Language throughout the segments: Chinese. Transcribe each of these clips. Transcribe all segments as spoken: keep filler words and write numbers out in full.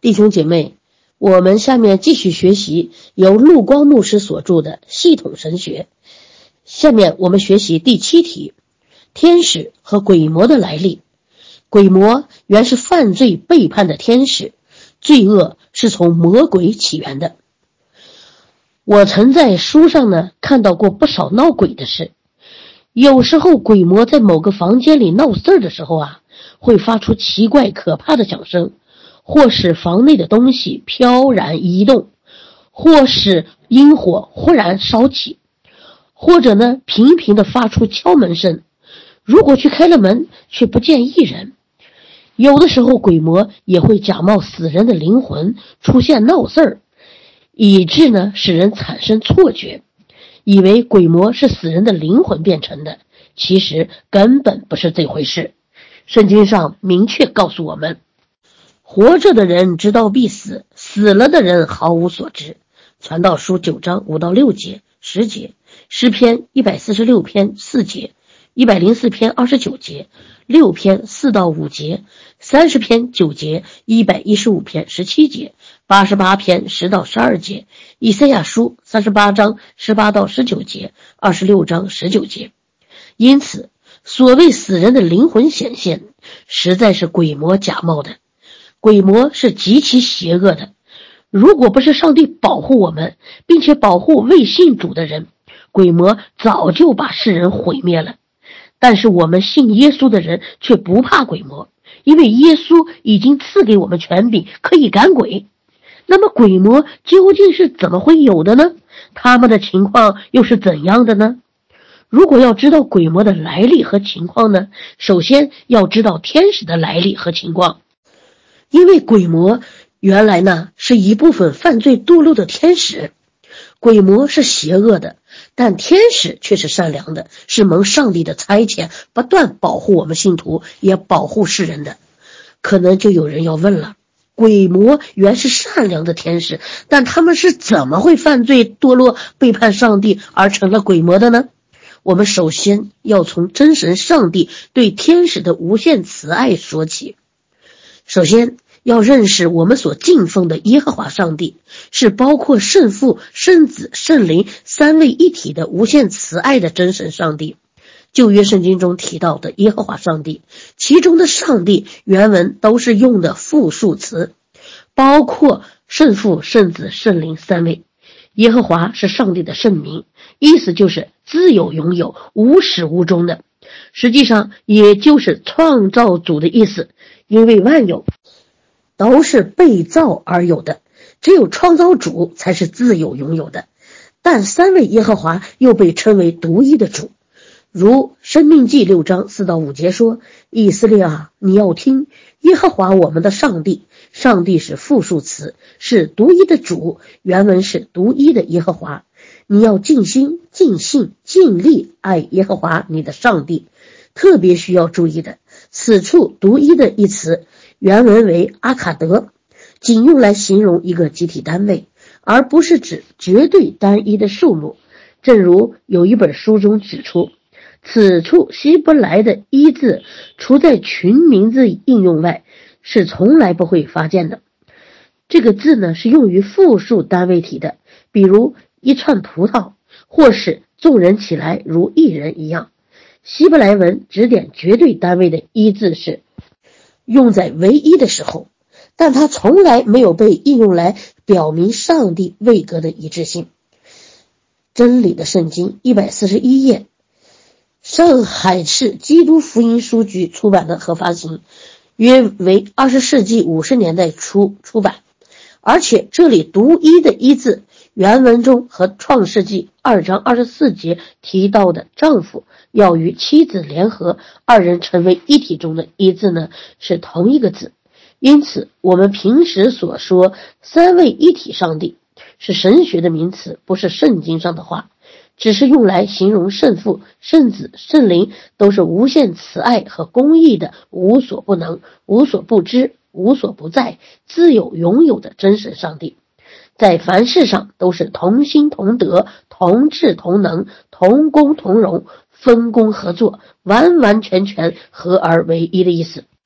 弟兄姐妹，我们下面继续学习由陆光牧师所著的系统神学。下面我们学习第七题，天使和鬼魔的来历。鬼魔原是犯罪背叛的天使，罪恶是从魔鬼起源的。我曾在书上呢看到过不少闹鬼的事。有时候鬼魔在某个房间里闹事儿的时候啊，会发出奇怪可怕的响声，或使房内的东西飘然移动，或使阴火忽然烧起，或者呢频频地发出敲门声，如果去开了门却不见一人。有的时候鬼魔也会假冒死人的灵魂出现闹事儿，以致呢使人产生错觉，以为鬼魔是死人的灵魂变成的，其实根本不是这回事。圣经上明确告诉我们，活着的人知道必死，死了的人毫无所知。传道书九章五到六节、十节，诗篇一百四十六篇四节，一百零四篇二十九节，六篇四到五节，三十篇九节，一百一十五篇十七节，八十八篇十到十二节，以赛亚书三十八章十八到十九节，二十六章十九节。因此所谓死人的灵魂显现，实在是鬼魔假冒的。鬼魔是极其邪恶的，如果不是上帝保护我们，并且保护未信主的人，鬼魔早就把世人毁灭了。但是我们信耶稣的人却不怕鬼魔，因为耶稣已经赐给我们权柄，可以赶鬼。那么鬼魔究竟是怎么会有的呢？他们的情况又是怎样的呢？如果要知道鬼魔的来历和情况呢，首先要知道天使的来历和情况。因为鬼魔原来呢是一部分犯罪堕落的天使，鬼魔是邪恶的，但天使却是善良的，是蒙上帝的差遣，不断保护我们信徒，也保护世人的。可能就有人要问了，鬼魔原是善良的天使，但他们是怎么会犯罪堕落背叛上帝而成了鬼魔的呢？我们首先要从真神上帝对天使的无限慈爱说起。首先要认识我们所敬奉的耶和华上帝是包括圣父、圣子、圣灵三位一体的无限慈爱的真神上帝。旧约圣经中提到的耶和华上帝，其中的上帝原文都是用的复数词，包括圣父、圣子、圣灵三位。耶和华是上帝的圣名，意思就是自有永有，无始无终的，实际上也就是创造主的意思，因为万有都是被造而有的，只有创造主才是自有永有的。但三位耶和华又被称为独一的主，如申命记六章四到五节说，以色列啊，你要听耶和华我们的上帝，上帝是复数词，是独一的主，原文是独一的耶和华。你要尽心、尽性、尽力爱耶和华你的上帝。特别需要注意的，此处独一的一词原文为阿卡德，仅用来形容一个集体单位，而不是指绝对单一的数目。正如有一本书中指出，此处希伯来的一字除在群名字应用外，是从来不会发现的。这个字呢是用于复数单位体的，比如一串葡萄，或是众人起来如一人一样。希伯来文指点绝对单位的一字是用在唯一的时候，但它从来没有被应用来表明上帝位格的一致性。真理的圣经一百四十一页，上海市基督福音书局出版的和发行，约为二十世纪五十年代初出版。而且这里独一的一字原文中和创世纪二章二十四节提到的丈夫要与妻子联合，二人成为一体中的一字呢是同一个字。因此我们平时所说三位一体上帝是神学的名词，不是圣经上的话，只是用来形容圣父、圣子、圣灵都是无限慈爱和公义的，无所不能、无所不知、无所不在、自有永有的真神上帝。在凡事上都是同心同德、同志同能、同工同荣、分工合作，完完全全合而为一的意思。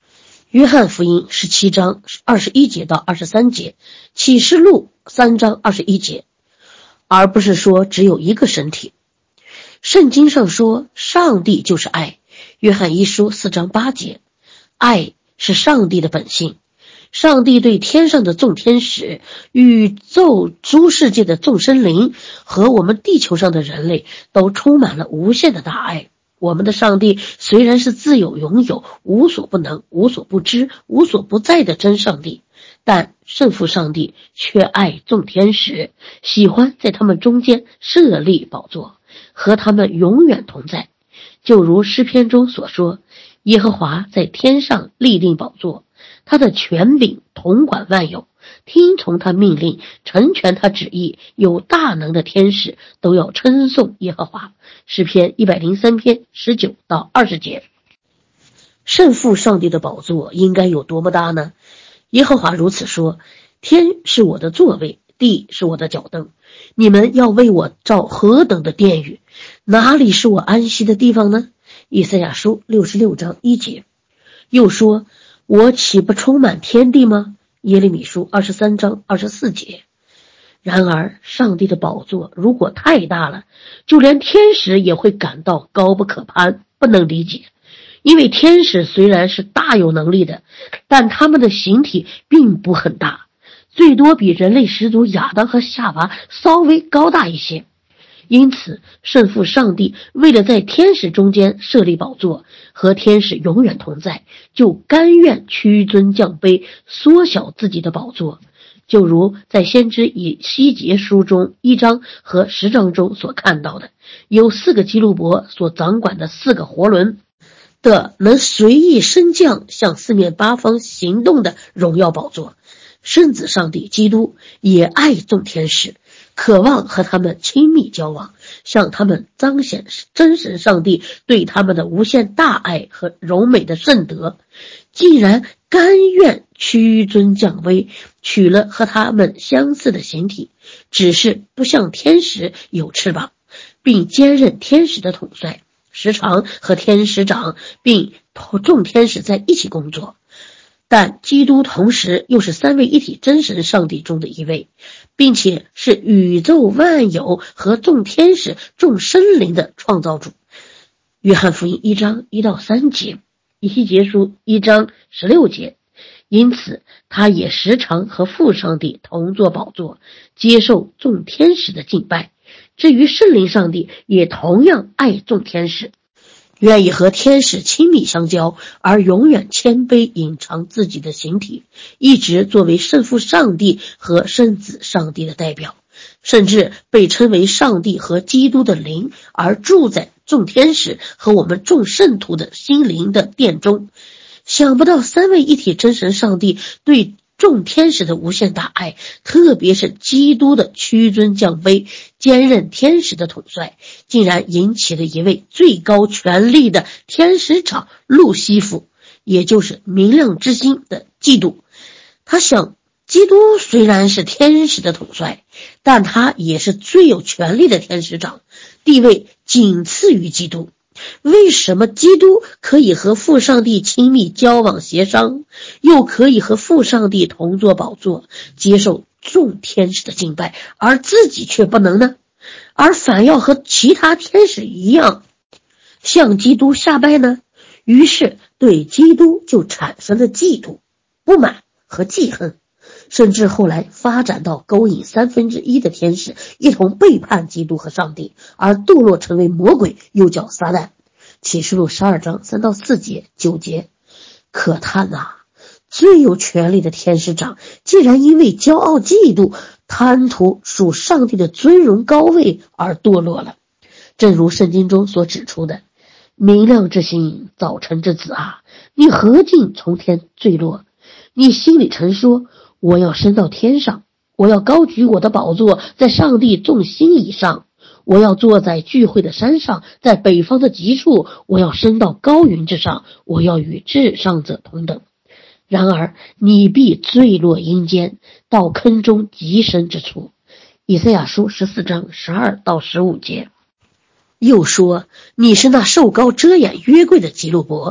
约翰福音十七章二十一节到二十三节，启示录三章二十一节，而不是说只有一个身体。圣经上说上帝就是爱，约翰一书四章八节，爱是上帝的本性。上帝对天上的众天使、宇宙诸世界的众生灵和我们地球上的人类都充满了无限的大爱。我们的上帝虽然是自有拥有、无所不能、无所不知、无所不在的真上帝，但圣父上帝却爱众天使，喜欢在他们中间设立宝座，和他们永远同在。就如诗篇中所说，耶和华在天上立定宝座，他的权柄统管万有，听从他命令，成全他旨意，有大能的天使都要称颂耶和华。诗篇一百零三篇十九到二十节。圣父上帝的宝座应该有多么大呢？耶和华如此说，天是我的座位，地是我的脚凳，你们要为我造何等的殿宇，哪里是我安息的地方呢？以赛亚书六十六章一节。又说，我岂不充满天地吗？耶利米书二十三章二十四节。然而上帝的宝座如果太大了，就连天使也会感到高不可攀，不能理解。因为天使虽然是大有能力的，但他们的形体并不很大，最多比人类始祖亚当和夏娃稍微高大一些。因此圣父上帝为了在天使中间设立宝座，和天使永远同在，就甘愿屈尊降卑，缩小自己的宝座。就如在先知以西结书中一章和十章中所看到的，有四个基路伯所掌管的四个活轮的能随意升降向四面八方行动的荣耀宝座。圣子上帝基督也爱众天使，渴望和他们亲密交往，向他们彰显真神上帝对他们的无限大爱和柔美的圣德。既然甘愿屈尊降微，取了和他们相似的形体，只是不像天使有翅膀，并兼任天使的统帅，时常和天使长并众天使在一起工作。但基督同时又是三位一体真神上帝中的一位，并且是宇宙万有和众天使众生灵的创造主。约翰福音一章一到三节，以西结书一章十六节。因此他也时常和父上帝同坐宝座，接受众天使的敬拜。至于圣灵上帝也同样爱众天使，愿意和天使亲密相交，而永远谦卑隐藏自己的形体，一直作为圣父上帝和圣子上帝的代表，甚至被称为上帝和基督的灵，而住在众天使和我们众圣徒的心灵的殿中。想不到三位一体真神上帝对众天使的无限大爱，特别是基督的屈尊降卑，兼任天使的统帅，竟然引起了一位最高权力的天使长路西弗，也就是明亮之星的嫉妒。他想，基督虽然是天使的统帅，但他也是最有权力的天使长，地位仅次于基督。为什么基督可以和父上帝亲密交往协商，又可以和父上帝同坐宝座，接受众天使的敬拜，而自己却不能呢？而反要和其他天使一样向基督下拜呢？于是对基督就产生了嫉妒、不满和记恨，甚至后来发展到勾引三分之一的天使一同背叛基督和上帝，而堕落成为魔鬼，又叫撒旦。启示录十二章三到四节九节。可叹啊，最有权力的天使长竟然因为骄傲嫉妒，贪图属上帝的尊荣高位而堕落了。正如圣经中所指出的，明亮之星，早晨之子啊，你何竟从天坠落？你心里曾说，我要升到天上，我要高举我的宝座在上帝众星以上，我要坐在聚会的山上，在北方的极处，我要升到高云之上，我要与至上者同等。然而你必坠落阴间，到坑中极深之处。以赛亚书十四章十二到十五节。又说，你是那受高遮掩约柜的基路伯，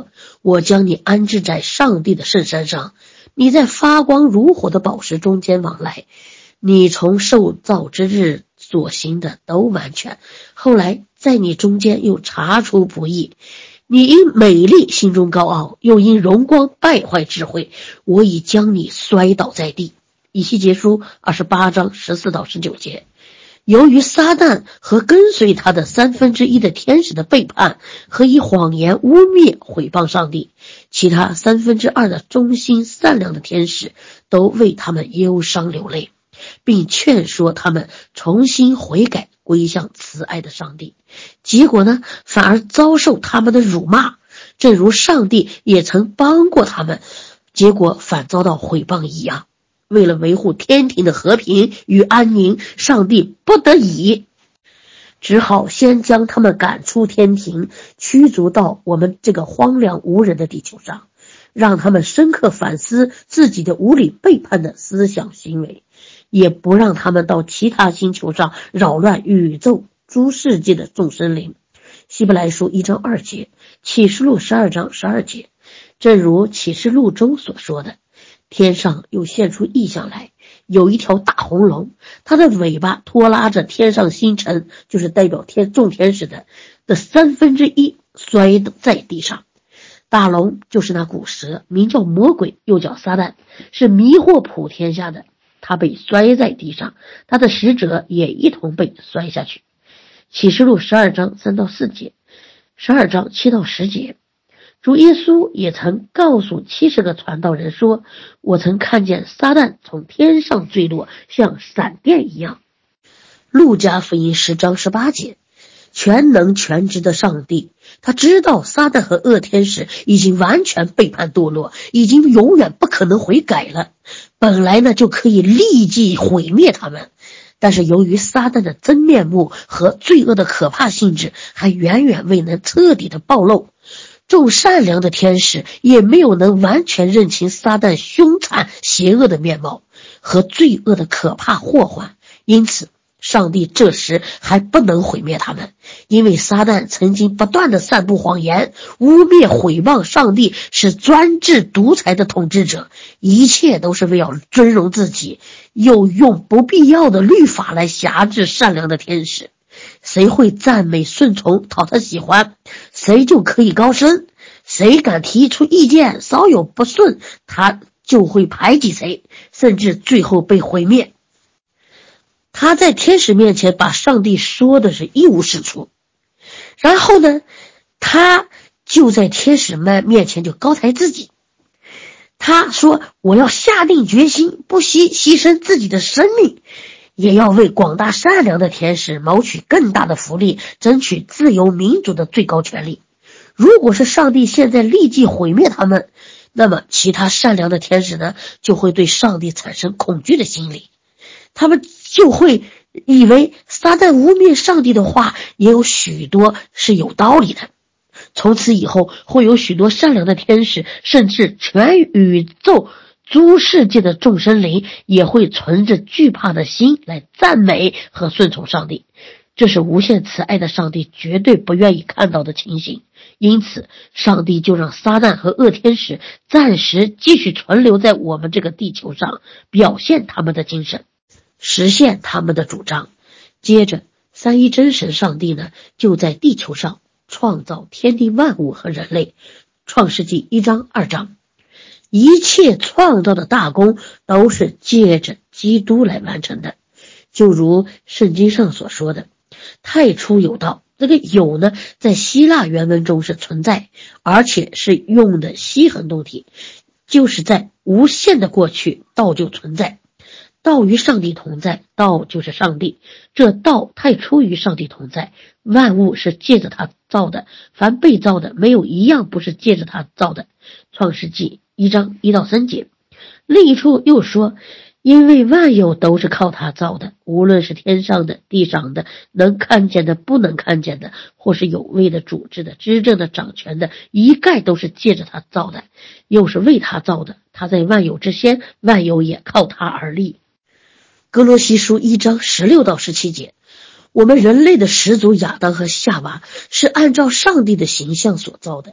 我将你安置在上帝的圣山上，你在发光如火的宝石中间往来，你从受造之日所行的都完全，后来在你中间又查出不义。你因美丽心中高傲，又因荣光败坏智慧，我已将你摔倒在地。以西结书二十八章十四到十九节。由于撒旦和跟随他的三分之一的天使的背叛和以谎言污蔑毁谤上帝，其他三分之二的忠心善良的天使都为他们忧伤流泪，并劝说他们重新悔改归向慈爱的上帝。结果呢，反而遭受他们的辱骂，正如上帝也曾帮过他们，结果反遭到毁谤一样。为了维护天庭的和平与安宁，上帝不得已只好先将他们赶出天庭，驱逐到我们这个荒凉无人的地球上，让他们深刻反思自己的无理背叛的思想行为，也不让他们到其他星球上扰乱宇宙诸世界的众生灵。希伯来书一章二节，启示录十二章十二节。正如启示录中所说的，天上又现出异象来，有一条大红龙，它的尾巴拖拉着天上星辰，就是代表天众天使的的三分之一，摔在地上。大龙就是那古蛇，名叫魔鬼，又叫撒旦，是迷惑普天下的。他被摔在地上，他的使者也一同被摔下去。启示录十二章三到四节，十二章七到十节。主耶稣也曾告诉七十个传道人说，我曾看见撒旦从天上坠落，像闪电一样。路加福音十章十八节，全能全知的上帝，他知道撒旦和恶天使已经完全背叛堕落，已经永远不可能悔改了，本来呢就可以立即毁灭他们，但是由于撒旦的真面目和罪恶的可怕性质还远远未能彻底的暴露，众善良的天使也没有能完全认清撒旦凶残邪恶的面貌和罪恶的可怕祸患，因此上帝这时还不能毁灭他们，因为撒旦曾经不断的散布谎言，污蔑毁谤上帝是专制独裁的统治者，一切都是为了尊荣自己，又用不必要的律法来辖制善良的天使。谁会赞美顺从讨他喜欢，谁就可以高升，谁敢提出意见稍有不顺，他就会排挤谁，甚至最后被毁灭。他在天使面前把上帝说的是一无是处，然后呢，他就在天使们面前就高抬自己，他说我要下定决心，不惜牺牲自己的生命，也要为广大善良的天使谋取更大的福利，争取自由民主的最高权利。如果是上帝现在立即毁灭他们，那么其他善良的天使呢，就会对上帝产生恐惧的心理，他们就会以为撒旦污蔑上帝的话也有许多是有道理的。从此以后，会有许多善良的天使，甚至全宇宙诸世界的众生灵也会存着惧怕的心来赞美和顺从上帝。这是无限慈爱的上帝绝对不愿意看到的情形，因此上帝就让撒旦和恶天使暂时继续存留在我们这个地球上，表现他们的精神，实现他们的主张。接着三一真神上帝呢，就在地球上创造天地万物和人类。创世纪一章二章，一切创造的大功都是借着基督来完成的，就如圣经上所说的，太初有道。这个有呢，在希腊原文中是存在，而且是用的西恒动体，就是在无限的过去，道就存在。道与上帝同在，道就是上帝，这道太初与上帝同在，万物是借着他造的，凡被造的没有一样不是借着他造的。创世纪一章一到三节。另一处又说，因为万有都是靠他造的，无论是天上的地上的，能看见的不能看见的，或是有位的主治的执政的掌权的，一概都是借着他造的，又是为他造的，他在万有之先，万有也靠他而立。哥罗西书一章十六到十七节，我们人类的始祖亚当和夏娃是按照上帝的形象所造的，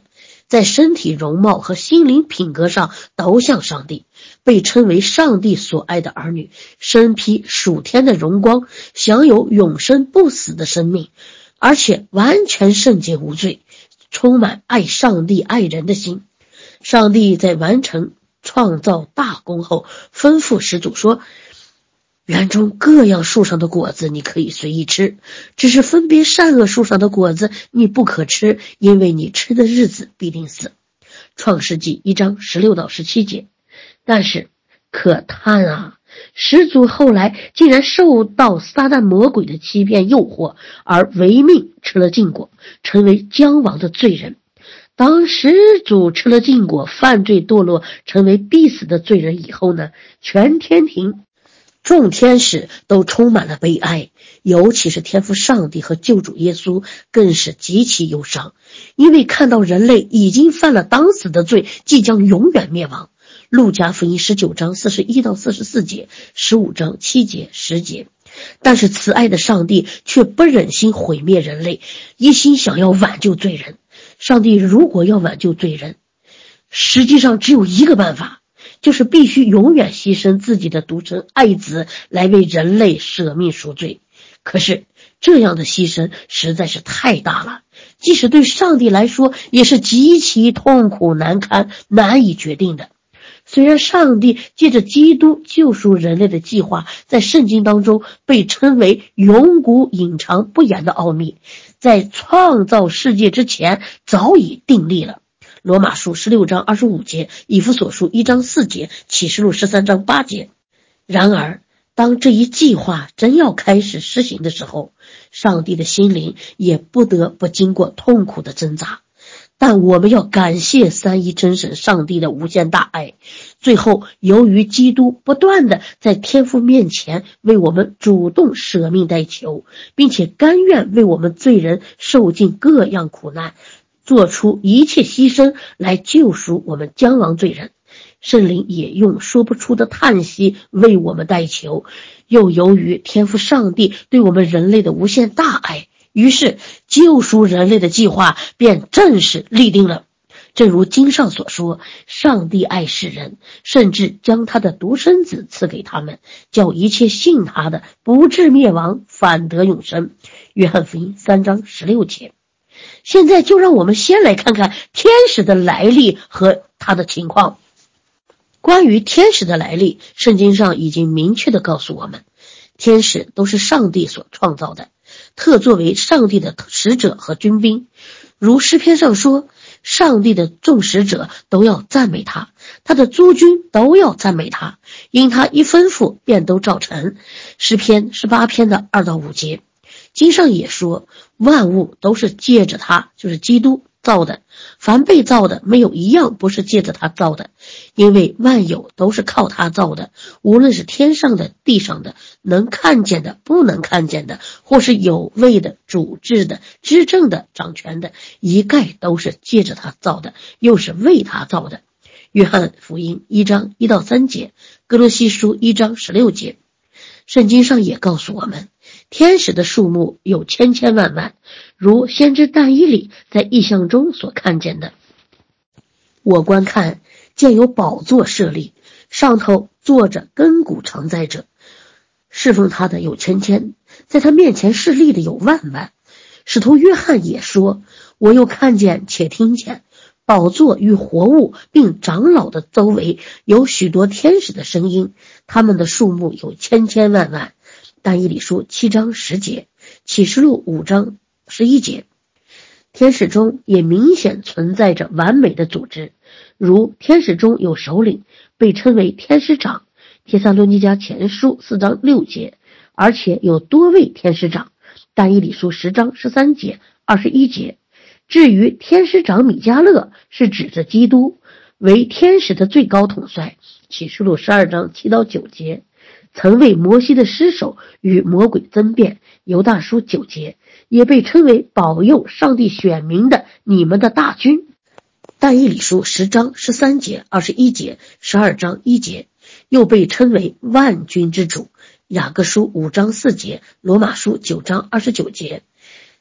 在身体容貌和心灵品格上都像上帝，被称为上帝所爱的儿女，身披属天的荣光，享有永生不死的生命，而且完全圣洁无罪，充满爱上帝爱人的心。上帝在完成创造大功后，吩咐始祖说，园中各样树上的果子你可以随意吃，只是分别善恶树上的果子你不可吃，因为你吃的日子必定死。创世纪一章十六到十七节。但是可叹啊，始祖后来竟然受到撒旦魔鬼的欺骗诱惑，而违命吃了禁果，成为将亡的罪人。当始祖吃了禁果，犯罪堕落，成为必死的罪人以后呢，全天庭众天使都充满了悲哀，尤其是天父上帝和救主耶稣更是极其忧伤，因为看到人类已经犯了当死的罪，即将永远灭亡。路加福音十九章四十一到四十四节，十五章七节十节。但是慈爱的上帝却不忍心毁灭人类，一心想要挽救罪人。上帝如果要挽救罪人，实际上只有一个办法，就是必须永远牺牲自己的独生爱子来为人类舍命赎罪。可是这样的牺牲实在是太大了，即使对上帝来说也是极其痛苦难堪，难以决定的。虽然上帝借着基督救赎人类的计划在圣经当中被称为永古隐藏不言的奥秘，在创造世界之前早已订立了。罗马书十六章二十五节，以弗所书一章四节，启示录十三章八节。然而当这一计划真要开始实行的时候，上帝的心灵也不得不经过痛苦的挣扎。但我们要感谢三一真神上帝的无限大爱，最后由于基督不断的在天父面前为我们主动舍命代求，并且甘愿为我们罪人受尽各样苦难，做出一切牺牲来救赎我们将亡罪人。圣灵也用说不出的叹息为我们代求，又由于天父上帝对我们人类的无限大爱，于是救赎人类的计划便正式立定了。正如经上所说，上帝爱世人，甚至将他的独生子赐给他们，叫一切信他的不至灭亡，反得永生。约翰福音三章十六节。现在就让我们先来看看天使的来历和他的情况。关于天使的来历，圣经上已经明确地告诉我们，天使都是上帝所创造的，特作为上帝的使者和军兵。如诗篇上说，上帝的众使者都要赞美他，他的诸军都要赞美他，因他一吩咐便都照成。诗篇十八篇的二到五节。经上也说，万物都是借着他，就是基督造的，凡被造的没有一样不是借着他造的，因为万有都是靠他造的，无论是天上的地上的，能看见的不能看见的，或是有位的主治的执政的掌权的，一概都是借着他造的，又是为他造的。约翰福音一章一到三节，哥罗西书一章十六节。圣经上也告诉我们，天使的数目有千千万万，如先知但以理在异象中所看见的。我观看，见有宝座设立，上头坐着亘古常在者，侍奉他的有千千，在他面前侍立的有万万。使徒约翰也说，我又看见且听见，宝座与活物并长老的周围有许多天使的声音，他们的数目有千千万万。但以理书七章十节，启示录五章十一节。天使中也明显存在着完美的组织，如天使中有首领，被称为天使长，帖撒罗尼迦前书四章六节，而且有多位天使长，但以理书十章十三节、二十一节。至于天使长米迦勒，是指着基督为天使的最高统帅，启示录十二章七到九节，曾为摩西的尸首与魔鬼争辩，犹大书九节，也被称为保佑上帝选民的你们的大军，但以理书十章十三节、二十一节、十二章一节，又被称为万军之主，雅各书五章四节，罗马书九章二十九节。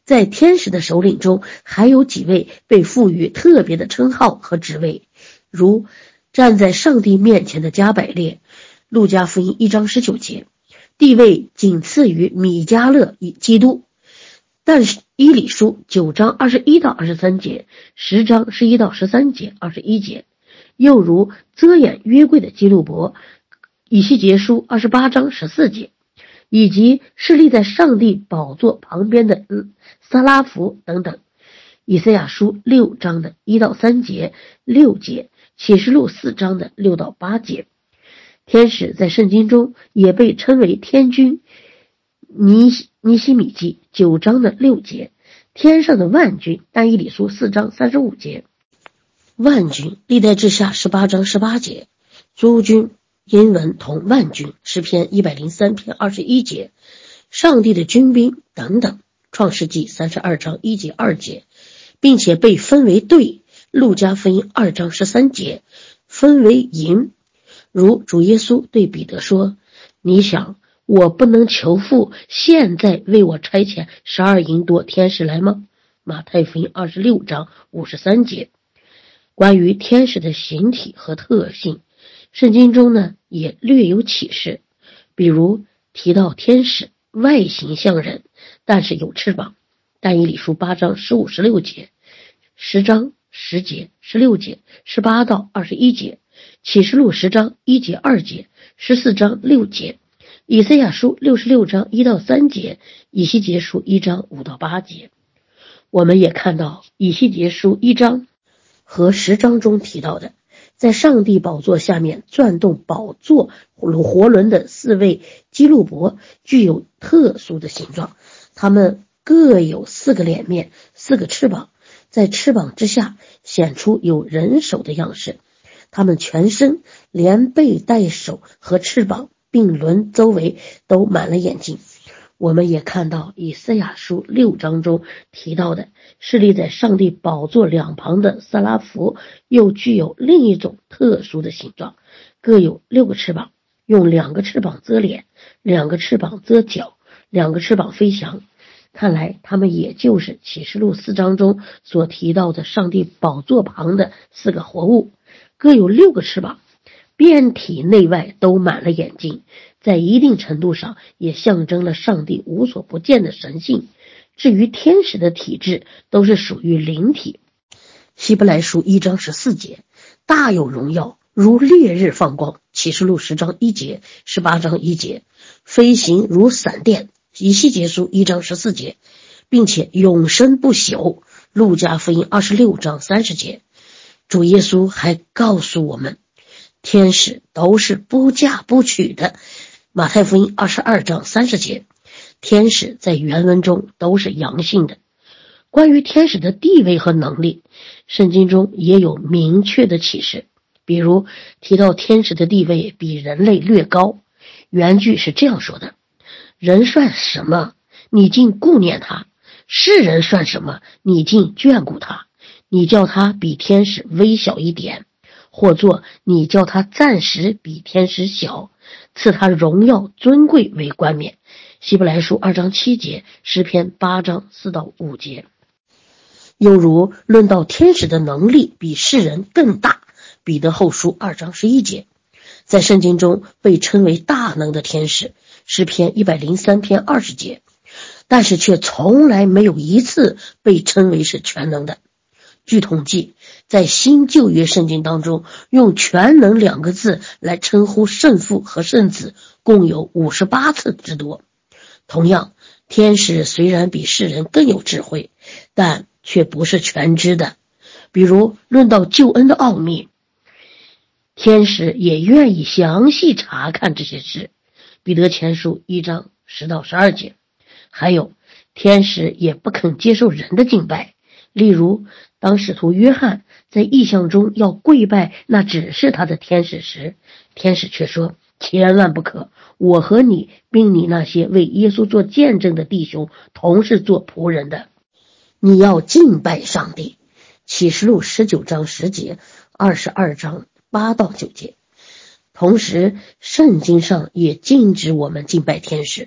在天使的首领中，还有几位被赋予特别的称号和职位，如站在上帝面前的加百列，路加福音一章十九节，地位仅次于米迦勒与基督。但是以理书九章二十一到二十三节，十章十一到十三节，二十一节，又如遮掩约柜的基路伯，以西结书二十八章十四节，以及侍立在上帝宝座旁边的撒拉弗等等。以赛亚书六章的一到三节、六节，启示录四章的六到八节。天使在圣经中也被称为天君，尼尼希米记九章的六节，天上的万军，但以理书四章三十五节，万军历代志下十八章十八节，诸军英文同万军，诗篇一百零三篇二十一节，上帝的军兵等等，创世纪三十二章一节二节，并且被分为队，路加福音二章十三节，分为营，如主耶稣对彼得说，你想我不能求父现在为我差遣十二营多天使来吗？马太福音二十六章五十三节。关于天使的形体和特性，圣经中呢也略有启示，比如提到天使外形像人，但是有翅膀，但以理书八章十五十六节，十章十节十六节，十八到二十一节，启示录十章一节二节，十四章六节，以赛亚书六十六章一到三节，以西结书一章五到八节。我们也看到以西结书一章和十章中提到的，在上帝宝座下面转动宝座活轮的四位基路伯具有特殊的形状，他们各有四个脸面，四个翅膀，在翅膀之下显出有人手的样式，他们全身连背带手和翅膀并轮周围都满了眼睛。我们也看到以赛亚书六章中提到的侍立在上帝宝座两旁的撒拉弗又具有另一种特殊的形状，各有六个翅膀，用两个翅膀遮脸，两个翅膀遮脚，两个翅膀飞翔。看来他们也就是启示录四章中所提到的上帝宝座旁的四个活物，各有六个翅膀，遍体内外都满了眼睛，在一定程度上也象征了上帝无所不见的神性。至于天使的体质都是属于灵体。希伯来书一章十四节，大有荣耀，如烈日放光，启示录十章一节，十八章一节，飞行如闪电，以西结书一章十四节，并且永生不朽，路加福音二十六章三十节。主耶稣还告诉我们，天使都是不嫁不娶的，马太福音二十二章三十节，天使在原文中都是阳性的。关于天使的地位和能力，圣经中也有明确的启示，比如提到天使的地位比人类略高，原句是这样说的，人算什么，你竟顾念他，世人算什么，你竟眷顾他，你叫他比天使微小一点，或作你叫他暂时比天使小，赐他荣耀尊贵为冠冕。希伯来书二章七节，诗篇八章四到五节。又如论到天使的能力比世人更大，彼得后书二章十一节，在圣经中被称为大能的天使，诗篇一百零三篇二十节，但是却从来没有一次被称为是全能的。据统计，在新旧约圣经当中，用全能两个字来称呼圣父和圣子共有五十八次之多。同样，天使虽然比世人更有智慧，但却不是全知的。比如论到救恩的奥秘，天使也愿意详细查看这些事，彼得前书一章十到十二节。还有，天使也不肯接受人的敬拜，例如当使徒约翰在异象中要跪拜那指示他的天使时，天使却说，千万不可，我和你并你那些为耶稣做见证的弟兄同是做仆人的，你要敬拜上帝。启示录十九章十节，二十二章八到九节。同时圣经上也禁止我们敬拜天使，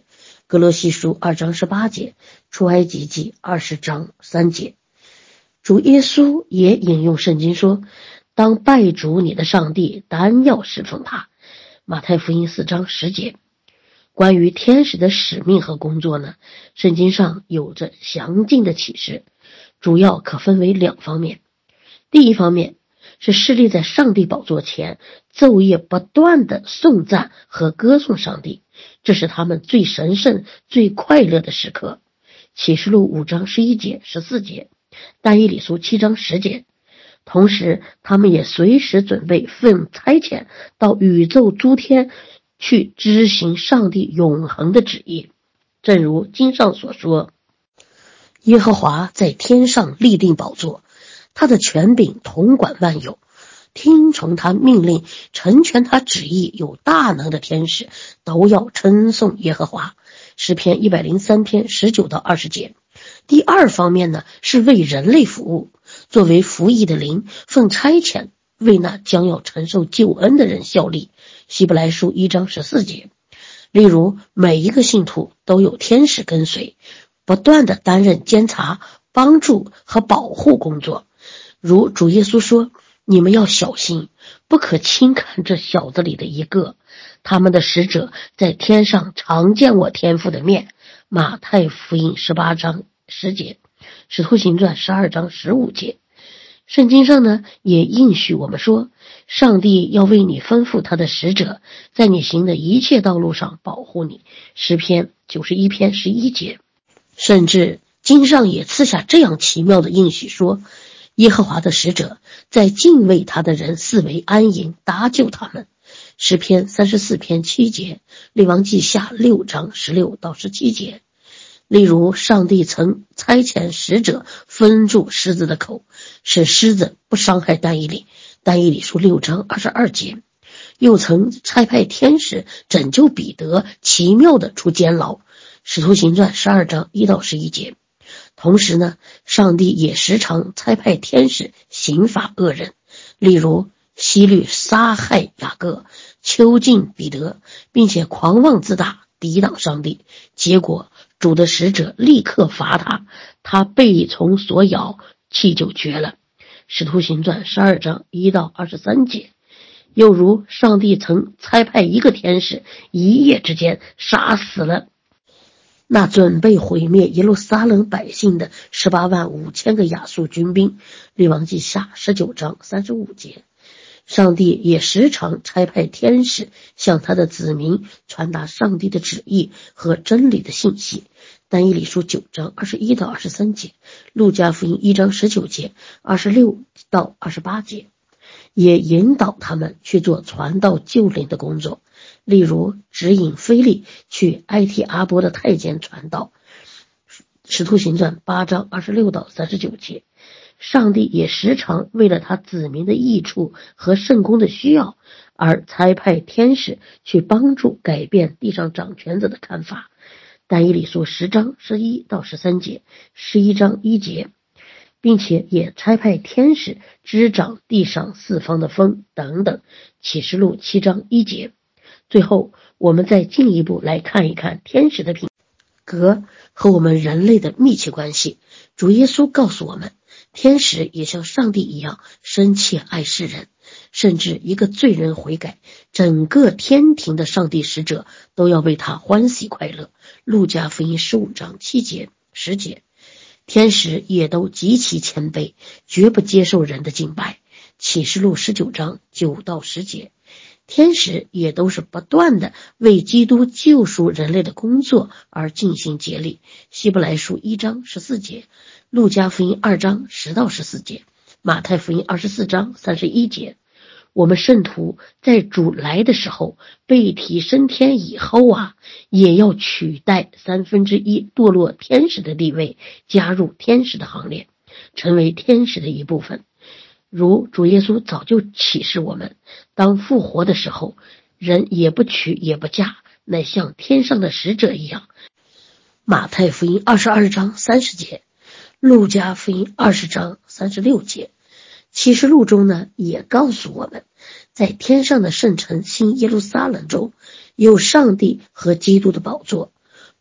哥罗西书二章十八节，出埃及记二十章三节。主耶稣也引用圣经说，当拜主你的上帝，单要侍奉他。马太福音四章十节。关于天使的使命和工作呢，圣经上有着详尽的启示，主要可分为两方面。第一方面是侍立在上帝宝座前，昼夜不断的颂赞和歌颂上帝，这是他们最神圣最快乐的时刻。启示录五章十一节十四节，但以理书七章十节。同时他们也随时准备奉差遣到宇宙诸天去执行上帝永恒的旨意。正如经上所说，耶和华在天上立定宝座，他的权柄统管万有，听从他命令成全他旨意有大能的天使都要称颂耶和华。诗篇一百零三篇十九到二十节。第二方面呢，是为人类服务，作为服役的灵，奉差遣为那将要承受救恩的人效力。希伯来书一章十四节。例如每一个信徒都有天使跟随，不断地担任监察、帮助和保护工作。如主耶稣说，你们要小心，不可轻看这小子里的一个，他们的使者在天上常见我天父的面。马太福音十八章十节，使徒行传十二章十五节。圣经上呢也应许我们说，上帝要为你吩咐他的使者，在你行的一切道路上保护你。诗篇九十一篇十一节。甚至经上也赐下这样奇妙的应许说，耶和华的使者在敬畏他的人四围安营，搭救他们。诗篇三十四篇七节，列王记下六章十六到十七节。例如上帝曾差遣使者封住狮子的口，使狮子不伤害但以理，但以理书六章二十二节。又曾差派天使拯救彼得，奇妙的出监牢，使徒行传十二章一到十一节。同时呢，上帝也时常差派天使刑罚恶人，例如希律杀害雅各，囚禁彼得，并且狂妄自大，抵挡上帝，结果主的使者立刻罚他，他被虫所咬，气就绝了。使徒行传十二章一到二十三节。又如上帝曾差派一个天使，一夜之间杀死了那准备毁灭耶路撒冷百姓的十八万五千个亚述军兵。列王记下十九章三十五节。上帝也时常差派天使向他的子民传达上帝的旨意和真理的信息。但以理书九章二十一到二十三节，路加福音一章十九节、二十六到二十八节，也引导他们去做传道救灵的工作。例如指引腓力去埃提阿波的太监传道。使徒行传八章二十六到三十九节。上帝也时常为了他子民的益处和圣工的需要，而差派天使去帮助改变地上掌权者的看法。但以理书十章十一到十三节、十一章一节，并且也差派天使执掌地上四方的风等等。启示录七章一节。最后我们再进一步来看一看天使的品格和我们人类的密切关系。主耶稣告诉我们，天使也像上帝一样深切爱世人，甚至一个罪人悔改，整个天庭的上帝使者都要为他欢喜快乐。路加福音十五章七节十节。天使也都极其谦卑，绝不接受人的敬拜。启示录十九章九到十节。天使也都是不断的为基督救赎人类的工作而尽心竭力。希伯来书一章十四节，路加福音二章十到十四节，马太福音二十四章三十一节。我们圣徒在主来的时候被提升天以后啊，也要取代三分之一堕落天使的地位，加入天使的行列，成为天使的一部分。如主耶稣早就启示我们，当复活的时候，人也不娶也不嫁，乃像天上的使者一样。马太福音二十二章三十节，路加福音二十章三十六节。启示录中呢，也告诉我们，在天上的圣城新耶路撒冷中，有上帝和基督的宝座，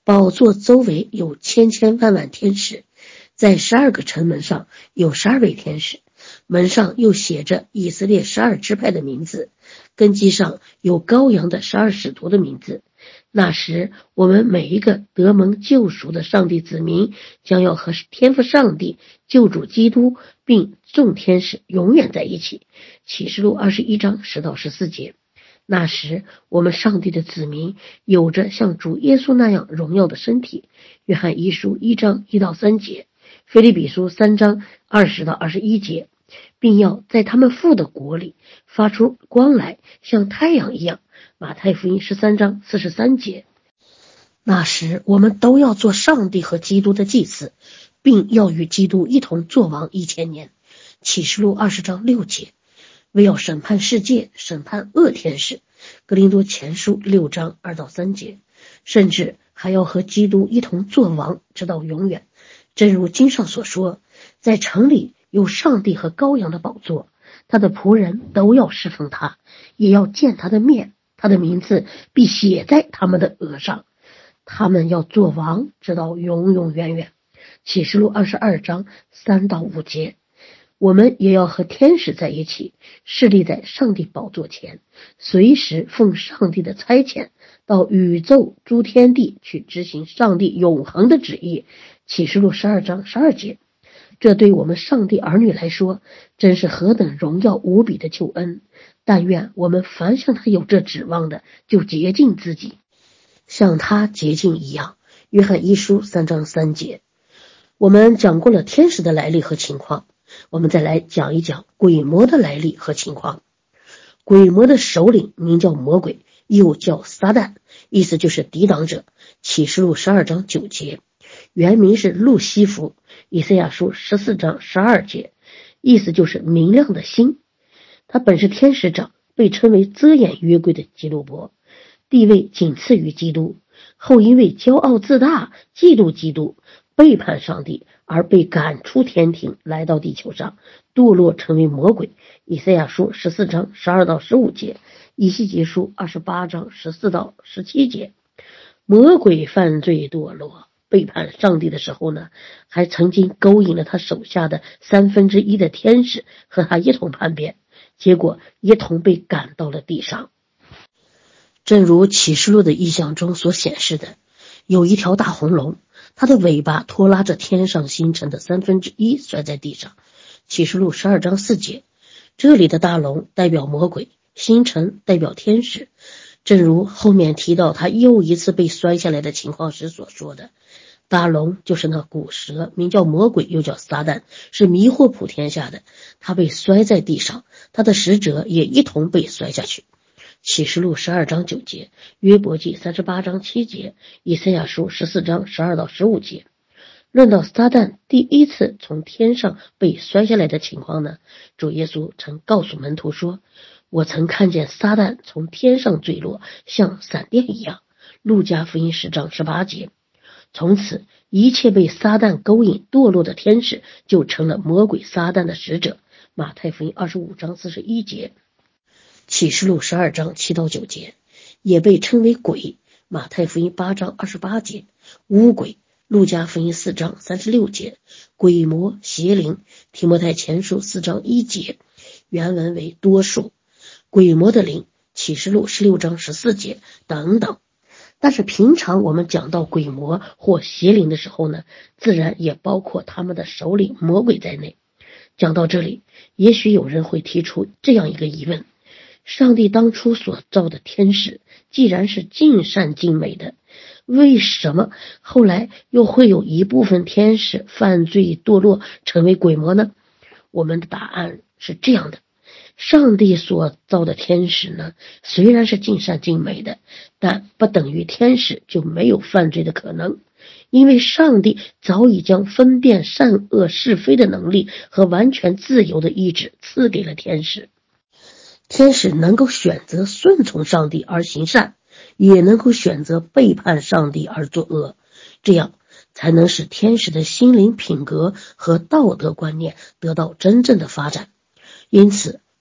宝座周围有千千万万天使，在十二个城门上有十二位天使，门上又写着以色列十二支派的名字，根基上有羔羊的十二使徒的名字。那时我们每一个得蒙救赎的上帝子民将要和天父上帝、救主基督并众天使永远在一起。启示录二十一章十到十四节。那时我们上帝的子民有着像主耶稣那样荣耀的身体。约翰一书一章一到三节，腓立比书三章二十到二十一节，并要在他们父的国里发出光来，像太阳一样。马太福音十三章四十三节。那时我们都要做上帝和基督的祭司，并要与基督一同作王一千年。启示录二十章六节。为要审判世界，审判恶天使。格林多前书六章二到三节。甚至还要和基督一同作王，直到永远。正如经上所说，在城里有上帝和羔羊的宝座，他的仆人都要侍奉他，也要见他的面，他的名字必写在他们的额上。他们要做王，直到永永远远。启示录二十二章三到五节。我们也要和天使在一起，侍立在上帝宝座前，随时奉上帝的差遣，到宇宙诸天地去执行上帝永恒的旨意。启示录十二章十二节。这对我们上帝儿女来说，真是何等荣耀无比的救恩！但愿我们凡向他有这指望的，就洁净自己，像他洁净一样。约翰一书三章三节。我们讲过了天使的来历和情况，我们再来讲一讲鬼魔的来历和情况。鬼魔的首领名叫魔鬼，又叫撒旦，意思就是抵挡者。启示录十二章九节。原名是路西弗，以赛亚书十四章十二节，意思就是明亮的星。他本是天使长，被称为遮掩约柜的基路伯，地位仅次于基督，后因为骄傲自大，嫉妒基督，背叛上帝，而被赶出天庭，来到地球上，堕落成为魔鬼。以赛亚书十四章十二到十五节，以西结书二十八章十四到十七节。魔鬼犯罪堕落背叛上帝的时候呢，还曾经勾引了他手下的三分之一的天使和他一同叛变，结果一同被赶到了地上。正如启示录的意象中所显示的，有一条大红龙，它的尾巴拖拉着天上星辰的三分之一摔在地上。启示录十二章四节。这里的大龙代表魔鬼，星辰代表天使。正如后面提到他又一次被摔下来的情况时所说的，大龙就是那古蛇，名叫魔鬼，又叫撒旦，是迷惑普天下的。他被摔在地上，他的使者也一同被摔下去。启示录十二章九节，约伯记三十八章七节，以赛亚书十四章十二到十五节。论到撒旦第一次从天上被摔下来的情况呢，主耶稣曾告诉门徒说，我曾看见撒旦从天上坠落，像闪电一样。路加福音十章十八节。从此一切被撒旦勾引堕落的天使就成了魔鬼撒旦的使者。马太福音二十五章四十一节。启示录十二章七到九节，也被称为鬼。马太福音八章二十八节。污鬼。路加福音四章三十六节。鬼魔、邪灵。提摩太前书四章一节，原文为多数。鬼魔的灵。启示录十六章十四节等等。但是平常我们讲到鬼魔或邪灵的时候呢，自然也包括他们的首领魔鬼在内。讲到这里，也许有人会提出这样一个疑问，上帝当初所造的天使既然是尽善尽美的，为什么后来又会有一部分天使犯罪堕落成为鬼魔呢？我们的答案是这样的，上帝所造的天使呢，虽然是尽善尽美的，但不等于天使就没有犯罪的可能，因为上帝早已将分辨善恶是非的能力和完全自由的意志赐给了天使。天使能够选择顺从上帝而行善，也能够选择背叛上帝而作恶，这样才能使天使的心灵品格和道德观念得到真正的发展。因此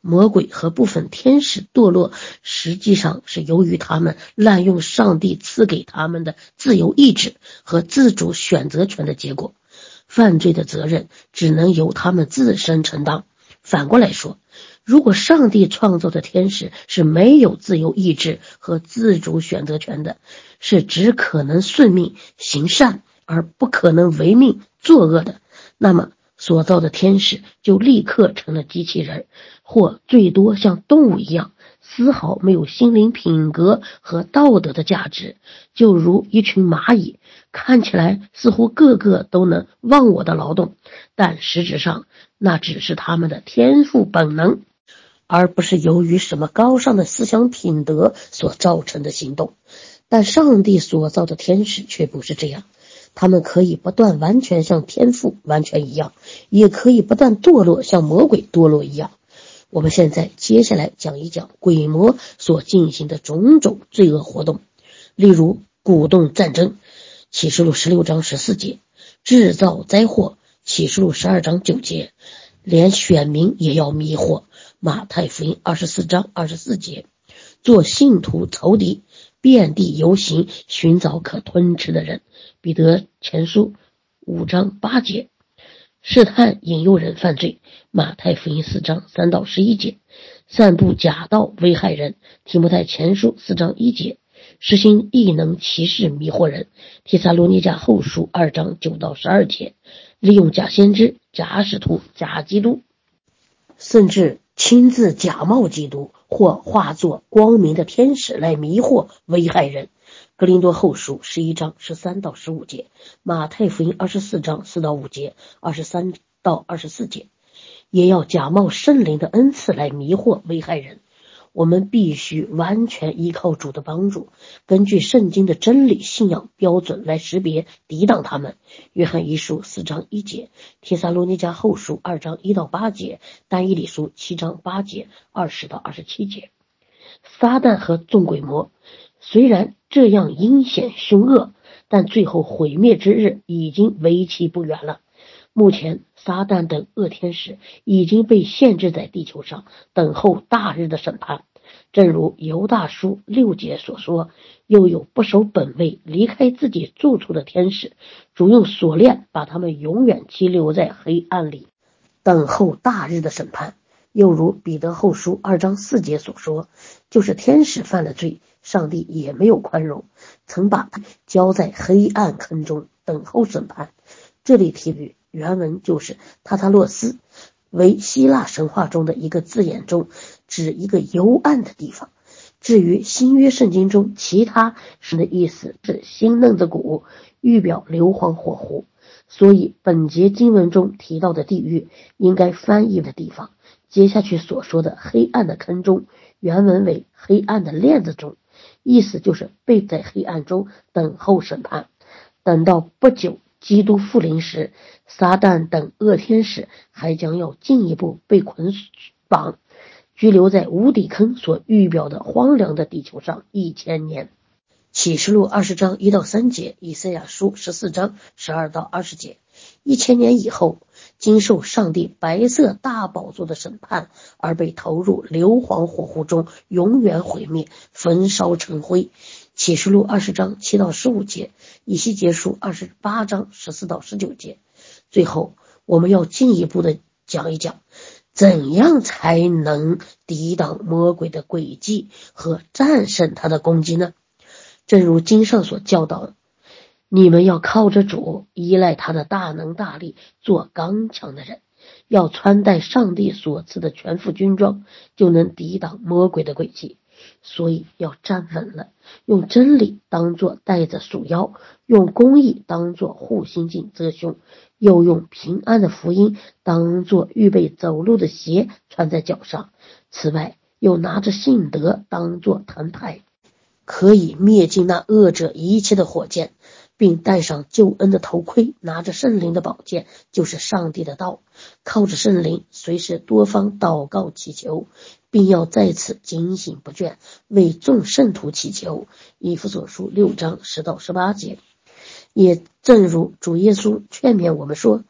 魔鬼和部分天使堕落，实际上是由于他们滥用上帝赐给他们的自由意志和自主选择权的结果。犯罪的责任只能由他们自身承担。反过来说，如果上帝创造的天使是没有自由意志和自主选择权的，是只可能顺命行善而不可能违命作恶的，那么所造的天使就立刻成了机器人，或最多像动物一样，丝毫没有心灵品格和道德的价值，就如一群蚂蚁，看起来似乎个个都能忘我的劳动，但实质上那只是他们的天赋本能，而不是由于什么高尚的思想品德所造成的行动。但上帝所造的天使却不是这样，他们可以不断完全像天父完全一样，也可以不断堕落像魔鬼堕落一样。我们现在接下来讲一讲鬼魔所进行的种种罪恶活动，例如鼓动战争，启示录十六章十四节，制造灾祸，启示录十二章九节，连选民也要迷惑，马太福音二十四章二十四节，做信徒仇敌，遍地游行，寻找可吞吃的人，彼得前书五章八节，试探引诱人犯罪，马太福音四章三到十一节，散布假道危害人，提摩太前书四章一节，实行异能奇事迷惑人，提撒罗尼迦后书二章九到十二节，利用假先知、假使徒、假基督，甚至亲自假冒基督或化作光明的天使来迷惑危害人。格林多后书十一章十三到十五节，马太福音二十四章四到五节，二十三到二十四节，也要假冒圣灵的恩赐来迷惑危害人。我们必须完全依靠主的帮助，根据圣经的真理信仰标准来识别抵挡他们。约翰一书四章一节，帖撒罗尼迦后书二章一到八节，但以理书七章八节，二十到二十七节。撒旦和众鬼魔虽然这样阴险凶恶，但最后毁灭之日已经为期不远了。目前撒旦等恶天使已经被限制在地球上，等候大日的审判。正如犹大书六节所说，又有不守本位离开自己住处的天使，主用锁链把他们永远羁留在黑暗里，等候大日的审判。又如彼得后书二章四节所说，就是天使犯了罪，上帝也没有宽容，曾把他交在黑暗坑中等候审判。这里提语原文就是塔塔洛斯，为希腊神话中的一个字眼中指一个幽暗的地方。至于新约圣经中其他神的意思是新嫩子骨，预表硫磺火湖，所以本节经文中提到的地狱应该翻译的地方，接下去所说的黑暗的坑中，原文为黑暗的链子中，意思就是被在黑暗中等候审判。等到不久基督复临时，撒旦等恶天使还将要进一步被捆绑，拘留在无底坑所预表的荒凉的地球上一千年。启示录二十章一到三节，以赛亚书十四章十二到二十节。一千年以后，经受上帝白色大宝座的审判，而被投入硫磺火湖中，永远毁灭，焚烧成灰。启示录二十章七到十五节，以西结书二十八章十四到十九节。最后，我们要进一步的讲一讲，怎样才能抵挡魔鬼的诡计和战胜他的攻击呢？正如经上所教导的，你们要靠着主，依赖他的大能大力，做刚强的人，要穿戴上帝所赐的全副军装，就能抵挡魔鬼的诡计。所以要站稳了，用真理当作带着束腰，用公义当作护心镜遮胸，又用平安的福音当作预备走路的鞋穿在脚上。此外，又拿着信德当作藤牌，可以灭尽那恶者一切的火箭，并戴上救恩的头盔，拿着圣灵的宝剑，就是上帝的道，靠着圣灵随时多方祷告祈求，并要在此警醒不倦，为众圣徒祈求。以弗所书六章十到十八节。也正如主耶稣劝勉我们说，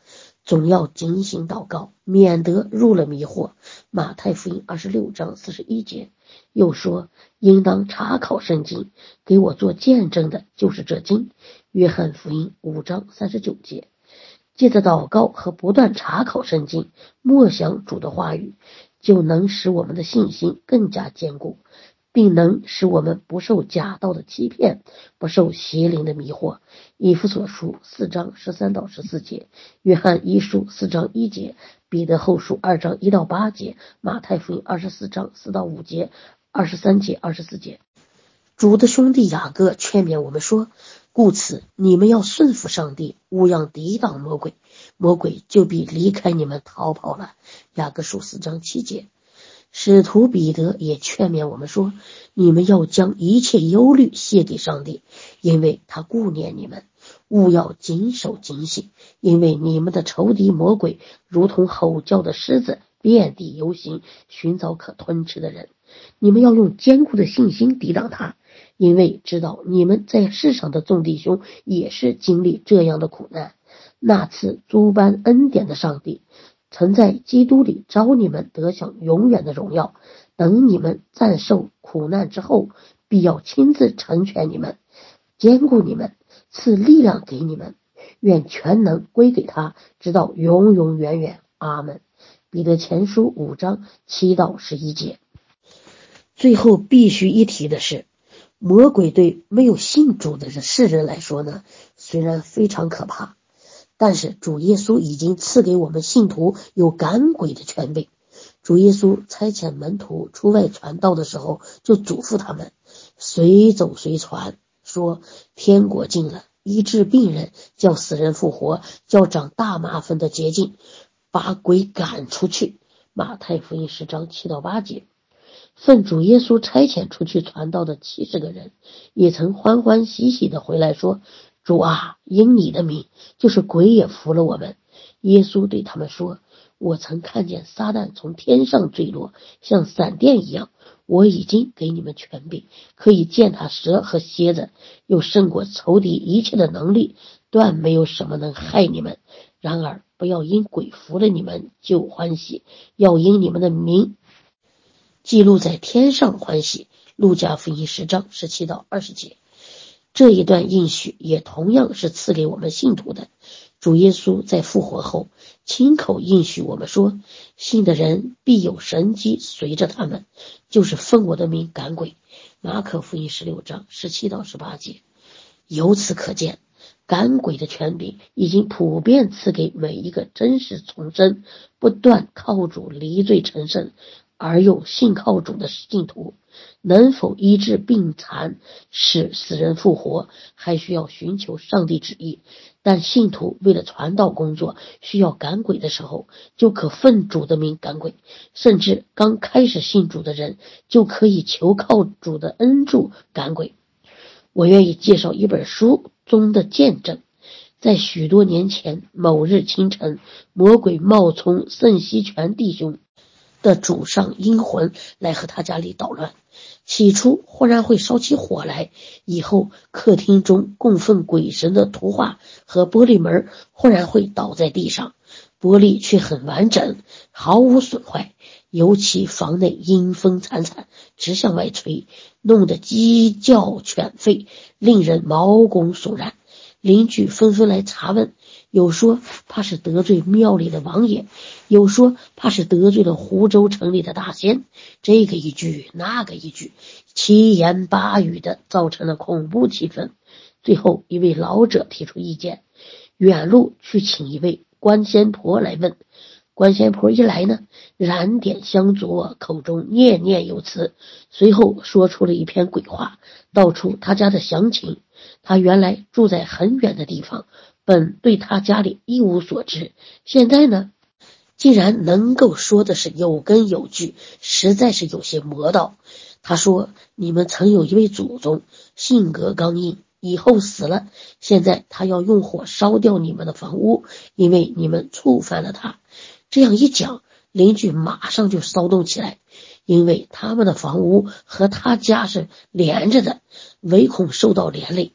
总要警醒祷告，免得入了迷惑。马太福音二十六章四十一节又说，应当查考圣经，给我做见证的就是这经。约翰福音五章三十九节。借着祷告和不断查考圣经，默想主的话语，就能使我们的信心更加坚固，并能使我们不受假道的欺骗，不受邪灵的迷惑。以弗所书四章十三到十四节，约翰一书四章一节，彼得后书二章一到八节，马太福音二十四章四到五节，二十三节、二十四节。主的兄弟雅各劝勉我们说，故此你们要顺服上帝，勿要抵挡魔鬼，魔鬼就必离开你们逃跑了。雅各书四章七节。使徒彼得也劝勉我们说，你们要将一切忧虑卸给上帝，因为他顾念你们。勿要谨守警醒，因为你们的仇敌魔鬼如同吼叫的狮子，遍地游行，寻找可吞吃的人。你们要用坚固的信心抵挡他，因为知道你们在世上的众弟兄也是经历这样的苦难。那次诸般恩典的上帝曾在基督里召你们得享永远的荣耀，等你们战胜苦难之后，必要亲自成全你们，坚固你们，赐力量给你们。愿全能归给他，直到永永远远。阿们。彼得前书五章七到十一节。最后必须一提的是，魔鬼对没有信主的世人来说呢，虽然非常可怕，但是主耶稣已经赐给我们信徒有赶鬼的权柄。主耶稣差遣门徒出外传道的时候，就嘱咐他们随走随传，说天国近了，医治病人，叫死人复活，叫长大麻风的洁净，把鬼赶出去。马太福音十章七到八节。奉主耶稣差遣出去传道的七十个人，也曾欢欢喜喜地回来说，主啊，因你的名，就是鬼也服了我们。耶稣对他们说，我曾看见撒旦从天上坠落，像闪电一样，我已经给你们权柄，可以践踏蛇和蝎子，又胜过仇敌一切的能力，断没有什么能害你们。然而不要因鬼服了你们就欢喜，要因你们的名记录在天上欢喜。路加福音十章十七到二十节。这一段应许也同样是赐给我们信徒的。主耶稣在复活后亲口应许我们说，信的人必有神迹随着他们，就是奉我的名赶鬼。马可福音十六章十七到十八节。由此可见，赶鬼的权柄已经普遍赐给每一个真实重生、不断靠主离罪成圣而又信靠主的信徒。能否医治病残，使死人复活，还需要寻求上帝旨意。但信徒为了传道工作需要赶鬼的时候，就可奉主的名赶鬼。甚至刚开始信主的人就可以求靠主的恩助赶鬼。我愿意介绍一本书中的见证。在许多年前某日清晨，魔鬼冒充圣西全弟兄的主上阴魂来和他家里捣乱。起初忽然会烧起火来，以后客厅中供奉鬼神的图画和玻璃门忽然会倒在地上，玻璃却很完整，毫无损坏。尤其房内阴风惨惨，直向外吹，弄得鸡叫犬吠，令人毛骨悚然。邻居纷纷来查问，有说怕是得罪庙里的王爷，有说怕是得罪了湖州城里的大仙，这个一句那个一句，七言八语的造成了恐怖气氛。最后一位老者提出意见，远路去请一位关仙婆来问。关仙婆一来呢，燃点香烛，口中念念有词，随后说出了一篇鬼话，道出他家的详情。他原来住在很远的地方，本对他家里一无所知，现在呢竟然能够说的是有根有据，实在是有些魔道。他说，你们曾有一位祖宗，性格刚硬，以后死了，现在他要用火烧掉你们的房屋，因为你们触犯了他。这样一讲，邻居马上就骚动起来，因为他们的房屋和他家是连着的，唯恐受到连累。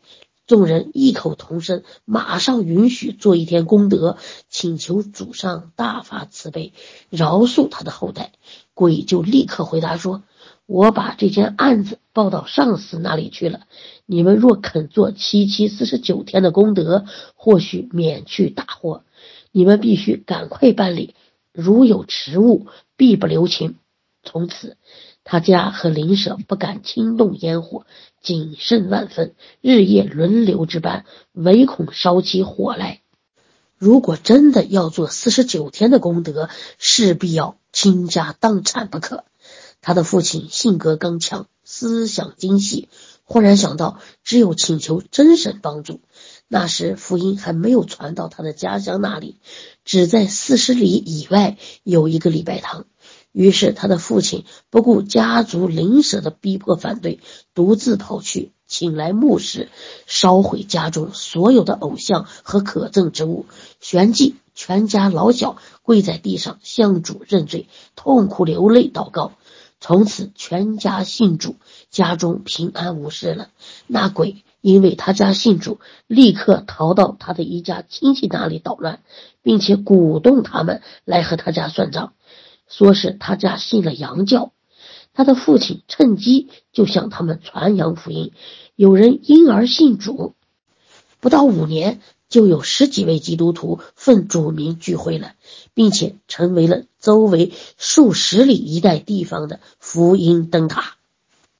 众人异口同声，马上允许做一天功德，请求主上大发慈悲，饶恕他的后代。鬼就立刻回答说，我把这件案子报到上司那里去了，你们若肯做七七四十九天的功德，或许免去大祸。你们必须赶快办理，如有迟误，必不留情。从此他家和邻舍不敢轻动烟火，谨慎万分，日夜轮流值班，唯恐烧起火来。如果真的要做四十九天的功德，势必要倾家荡产不可。他的父亲性格刚强，思想精细，忽然想到只有请求真神帮助。那时福音还没有传到他的家乡那里，只在四十里以外有一个礼拜堂。于是他的父亲不顾家族邻舍的逼迫反对，独自跑去请来牧师，烧毁家中所有的偶像和可憎之物，旋即全家老小跪在地上向主认罪，痛哭流泪祷告。从此全家信主，家中平安无事了。那鬼因为他家信主，立刻逃到他的一家亲戚那里捣乱，并且鼓动他们来和他家算账，说是他家信了洋教。他的父亲趁机就向他们传扬福音，有人因而信主。不到五年，就有十几位基督徒奉主名聚会了，并且成为了周围数十里一带地方的福音灯塔。